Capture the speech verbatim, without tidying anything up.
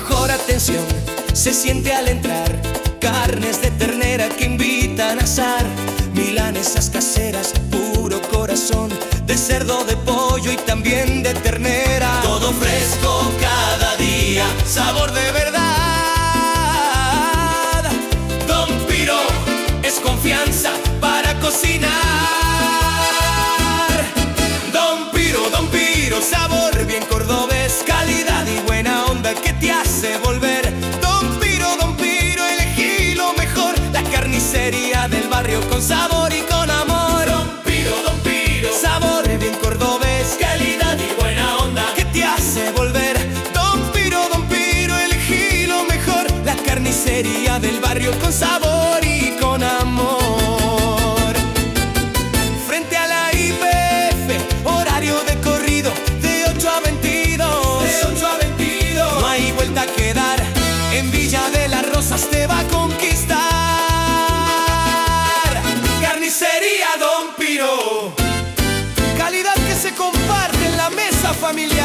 mejor atención se siente al entrar. Carnes de ternera que invitan a asar, milanesas caseras, puro corazón, de cerdo, de pollo y también de ternera. Todo fresco cada día, sabor de verdad. Don Piro es confianza para cocinar. Don Piro, Don Piro, sabor bien cordobés, calidad y buena onda que te hace volver. Don Piro, Don Piro, elegí lo mejor, la carnicería del barrio con sabor y con amor. Don Piro, Don Piro, sabor bien cordobés, calidad y buena onda que te hace volver. Don Piro, Don Piro, elegí lo mejor, la carnicería del barrio con sabor y con amor. Frente a la I P F, horario de corrido de ocho a veintidós. De ocho a veintidós. No hay vuelta a quedar, en Villa de las Rosas te va a conquistar. Carnicería Don Piro, calidad que se comparte en la mesa familiar.